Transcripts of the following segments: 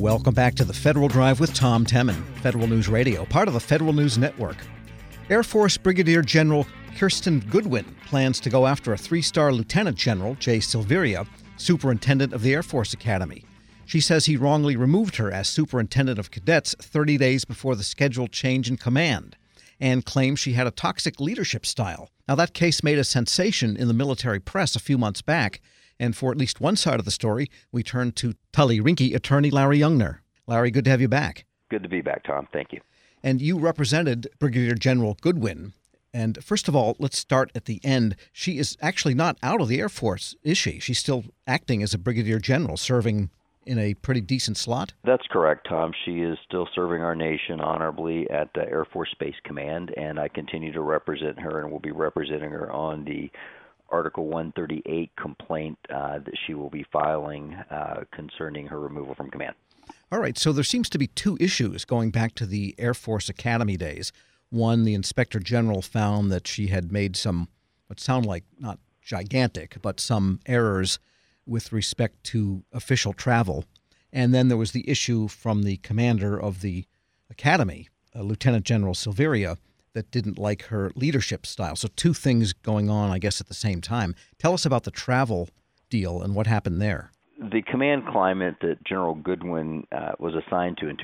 Welcome back to the Federal Drive with Tom Temin, Federal News Radio, part of the Federal News Network. Air Force Brigadier General Kirsten Goodwin plans to go after a 3-star Lieutenant General, Jay Silveria, superintendent of the Air Force Academy. She says he wrongly removed her as superintendent of cadets 30 days before the scheduled change in command, and claims she had a toxic leadership style. Now, that case made a sensation in the military press a few months back, and for at least one side of the story, we turn to Tully Rinke attorney Larry Youngner. Larry, good to have you back. Good to be back, Tom. Thank you. And you represented Brigadier General Goodwin. And first of all, let's start at the end. She is actually not out of the Air Force, is she? She's still acting as a Brigadier General, serving in a pretty decent slot? That's correct, Tom. She is still serving our nation honorably at the Air Force Space Command, and I continue to represent her and will be representing her on the Article 138 complaint that she will be filing concerning her removal from command. All right, so there seems to be two issues going back to the Air Force Academy days. One, the Inspector General found that she had made some, what sound like not gigantic, but some errors with respect to official travel. And then there was the issue from the commander of the Academy, Lieutenant General Silveria, that didn't like her leadership style. So two things going on, I guess, at the same time. Tell us about the travel deal and what happened there. The command climate that General Goodwin was assigned to in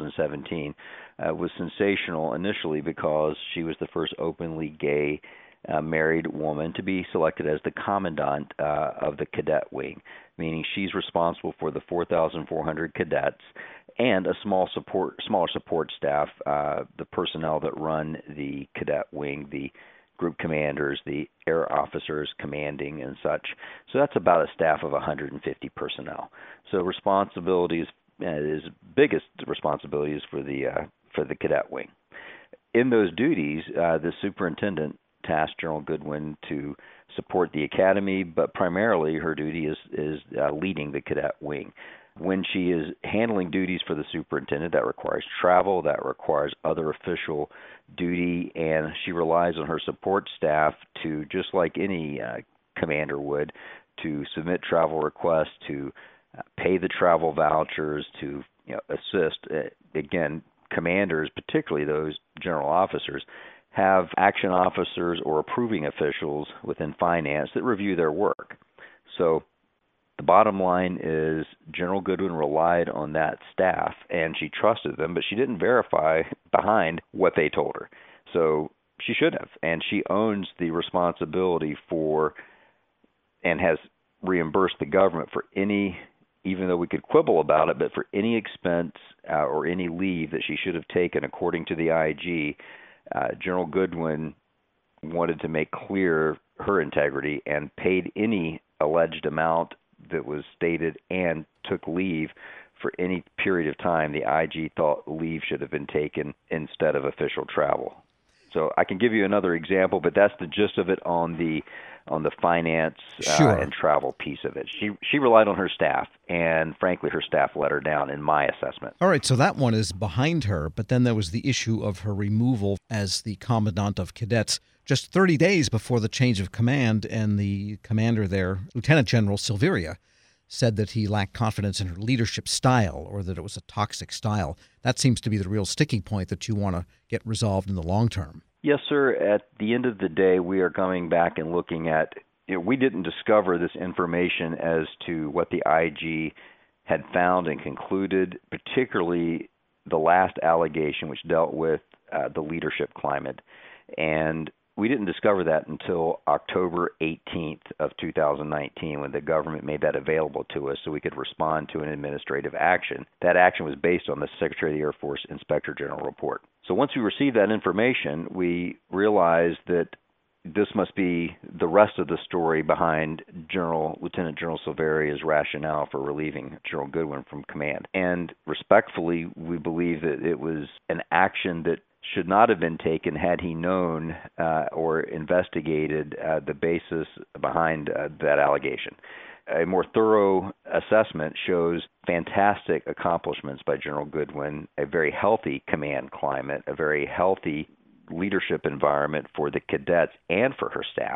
2017 was sensational initially because she was the first openly gay married woman to be selected as the commandant of the cadet wing, meaning she's responsible for the 4,400 cadets and a smaller support staff, the personnel that run the cadet wing, the group commanders, the air officers commanding and such. So that's about a staff of 150 personnel. So responsibilities, his biggest responsibility is for the cadet wing. In those duties, the superintendent tasked General Goodwin to support the academy, but primarily her duty is leading the cadet wing. When she is handling duties for the superintendent, that requires travel, that requires other official duty, and she relies on her support staff to, just like any commander would, to submit travel requests, to pay the travel vouchers, to assist. Again, commanders, particularly those general officers, have action officers or approving officials within finance that review their work. So the bottom line is General Goodwin relied on that staff, and she trusted them, but she didn't verify behind what they told her. So she should have, and she owns the responsibility for and has reimbursed the government for any, even though we could quibble about it, but for any expense or any leave that she should have taken according to the IG. General Goodwin wanted to make clear her integrity and paid any alleged amount that was stated and took leave for any period of time the IG thought leave should have been taken instead of official travel. So I can give you another example, but that's the gist of it on the finance and travel piece of it. She relied on her staff, and frankly, her staff let her down in my assessment. All right, so that one is behind her, but then there was the issue of her removal as the commandant of cadets just 30 days before the change of command, and the commander there, Lieutenant General Silveria, said that he lacked confidence in her leadership style or that it was a toxic style. That seems to be the real sticking point that you want to get resolved in the long term. Yes, sir. At the end of the day, we are coming back and looking at, we didn't discover this information as to what the IG had found and concluded, particularly the last allegation, which dealt with the leadership climate. And we didn't discover that until October 18th of 2019 when the government made that available to us so we could respond to an administrative action. That action was based on the Secretary of the Air Force Inspector General report. So once we received that information, we realized that this must be the rest of the story behind Lieutenant General Silveria's rationale for relieving General Goodwin from command. And respectfully, we believe that it was an action that should not have been taken had he known or investigated the basis behind that allegation. A more thorough assessment shows fantastic accomplishments by General Goodwin, a very healthy command climate, a very healthy leadership environment for the cadets and for her staff.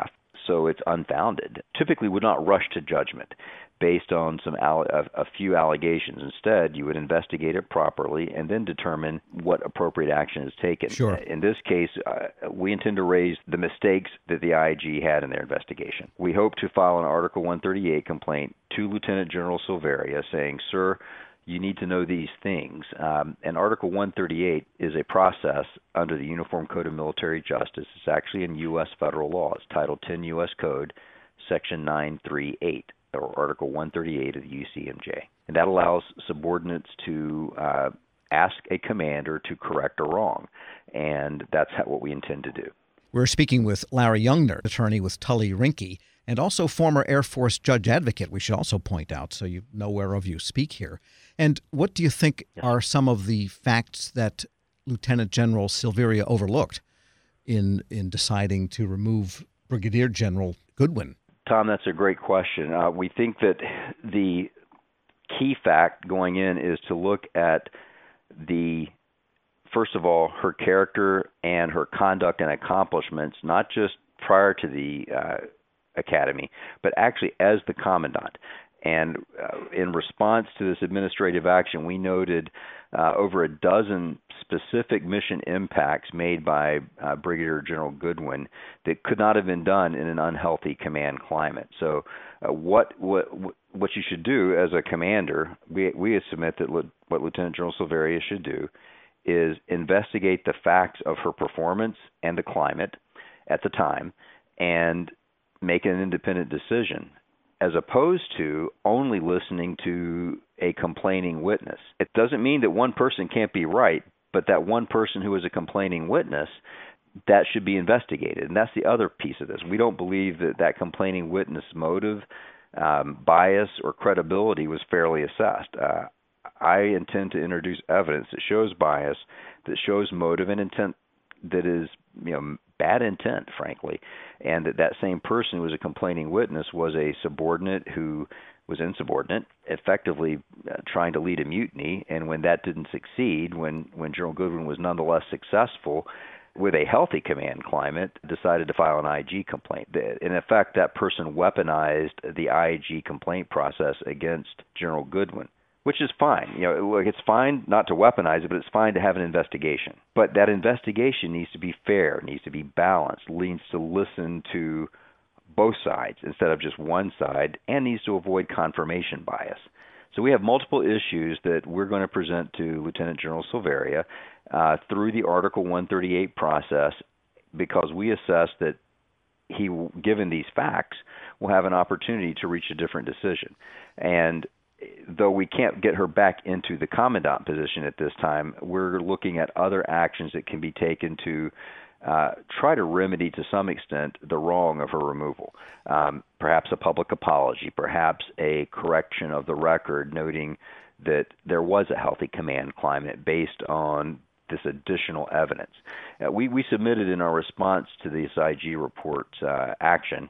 so it's unfounded, typically would not rush to judgment based on a few allegations. Instead, you would investigate it properly and then determine what appropriate action is taken. Sure. In this case, we intend to raise the mistakes that the IG had in their investigation. We hope to file an Article 138 complaint to Lieutenant General Silveria saying, "Sir, you need to know these things." And Article 138 is a process under the Uniform Code of Military Justice. It's actually in U.S. federal law. It's Title 10 U.S. Code, Section 938, or Article 138 of the UCMJ. And that allows subordinates to ask a commander to correct a wrong. And that's what we intend to do. We're speaking with Larry Youngner, attorney with Tully Rinke, and also former Air Force judge advocate, we should also point out, so you know whereof you speak here. And what do you think are some of the facts that Lieutenant General Silveria overlooked in deciding to remove Brigadier General Goodwin? Tom, that's a great question. We think that the key fact going in is to look at first of all, her character and her conduct and accomplishments, not just prior to the academy, but actually as the commandant. And in response to this administrative action, we noted over a dozen specific mission impacts made by Brigadier General Goodwin that could not have been done in an unhealthy command climate. So what you should do as a commander, we submit that what Lieutenant General Silveria should do is investigate the facts of her performance and the climate at the time and make an independent decision, as opposed to only listening to a complaining witness. It doesn't mean that one person can't be right, but that one person who is a complaining witness, that should be investigated. And that's the other piece of this. We don't believe that complaining witness motive, bias, or credibility was fairly assessed. I intend to introduce evidence that shows bias, that shows motive and intent that is, bad intent, frankly, and that same person who was a complaining witness was a subordinate who was insubordinate, effectively trying to lead a mutiny, and when that didn't succeed, when General Goodwin was nonetheless successful with a healthy command climate, decided to file an IG complaint. In effect, that person weaponized the IG complaint process against General Goodwin, which is fine. It's fine not to weaponize it, but it's fine to have an investigation. But that investigation needs to be fair, needs to be balanced, needs to listen to both sides instead of just one side, and needs to avoid confirmation bias. So we have multiple issues that we're going to present to Lieutenant General Silveria through the Article 138 process, because we assess that he, given these facts, will have an opportunity to reach a different decision. And though we can't get her back into the commandant position at this time, we're looking at other actions that can be taken to try to remedy to some extent the wrong of her removal. Perhaps a public apology, perhaps a correction of the record noting that there was a healthy command climate based on this additional evidence. We submitted in our response to this IG report action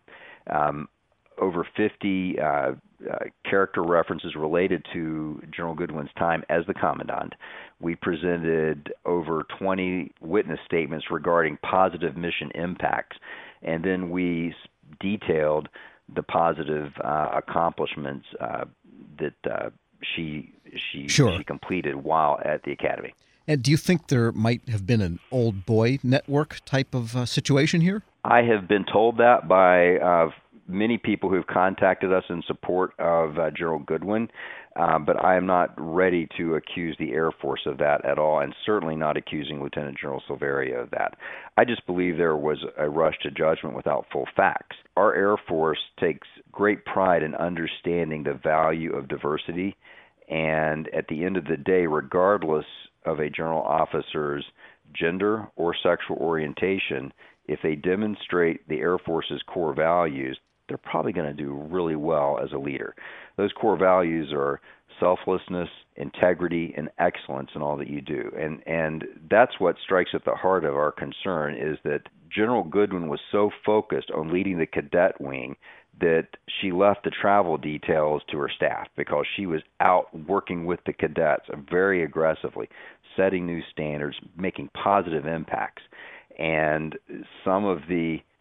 over 50 character references related to General Goodwin's time as the commandant. We presented over 20 witness statements regarding positive mission impacts, and then we detailed the positive accomplishments that she completed while at the academy. And do you think there might have been an old boy network type of situation here? I have been told that by many people who have contacted us in support of General Goodwin, but I am not ready to accuse the Air Force of that at all, and certainly not accusing Lieutenant General Silveria of that. I just believe there was a rush to judgment without full facts. Our Air Force takes great pride in understanding the value of diversity, and at the end of the day, regardless of a general officer's gender or sexual orientation, if they demonstrate the Air Force's core values, they're probably going to do really well as a leader. Those core values are selflessness, integrity, and excellence in all that you do. And that's what strikes at the heart of our concern, is that General Goodwin was so focused on leading the cadet wing that she left the travel details to her staff, because she was out working with the cadets very aggressively, setting new standards, making positive impacts. And some of the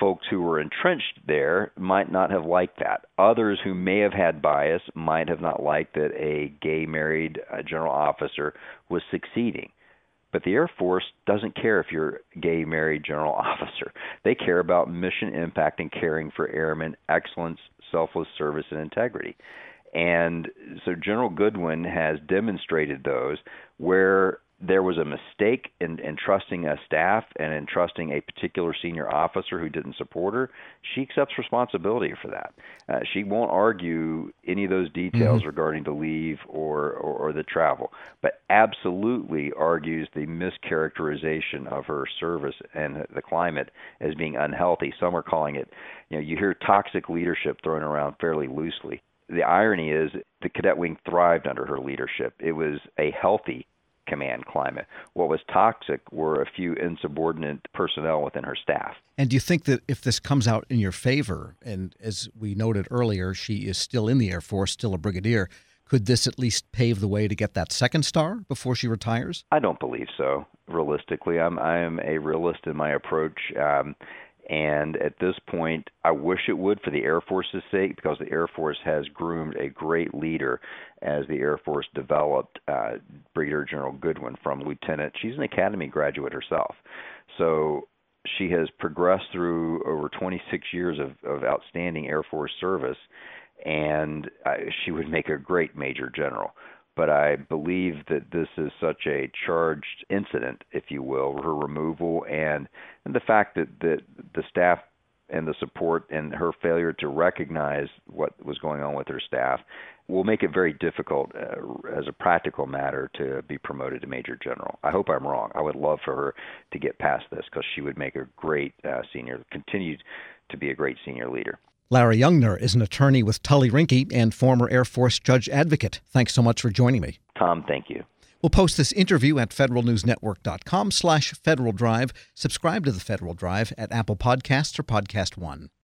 folks who were entrenched there might not have liked that. Others who may have had bias might have not liked that a gay married general officer was succeeding. But the Air Force doesn't care if you're a gay married general officer. They care about mission impact and caring for airmen, excellence, selfless service, and integrity. And so General Goodwin has demonstrated those where there was a mistake in trusting a staff and in trusting a particular senior officer who didn't support her. She accepts responsibility for that. She won't argue any of those details regarding the leave or the travel, but absolutely argues the mischaracterization of her service and the climate as being unhealthy. Some are calling it, you hear toxic leadership thrown around fairly loosely. The irony is the cadet wing thrived under her leadership. It was a healthy command climate. What was toxic were a few insubordinate personnel within her staff. And do you think that if this comes out in your favor, and as we noted earlier, she is still in the Air Force, still a brigadier, could this at least pave the way to get that second star before she retires? I don't believe so, realistically. I am a realist in my approach. And at this point, I wish it would for the Air Force's sake, because the Air Force has groomed a great leader as the Air Force developed Brigadier General Goodwin from lieutenant. She's an academy graduate herself. So she has progressed through over 26 years of outstanding Air Force service, and she would make a great major general. But I believe that this is such a charged incident, if you will, her removal and the fact that the staff and the support and her failure to recognize what was going on with her staff will make it very difficult as a practical matter to be promoted to Major General. I hope I'm wrong. I would love for her to get past this, because she would make a great continue to be a great senior leader. Larry Youngner is an attorney with Tully Rinke and former Air Force judge advocate. Thanks so much for joining me. Tom, thank you. We'll post this interview at federalnewsnetwork.com/Federal Drive. Subscribe to the Federal Drive at Apple Podcasts or Podcast One.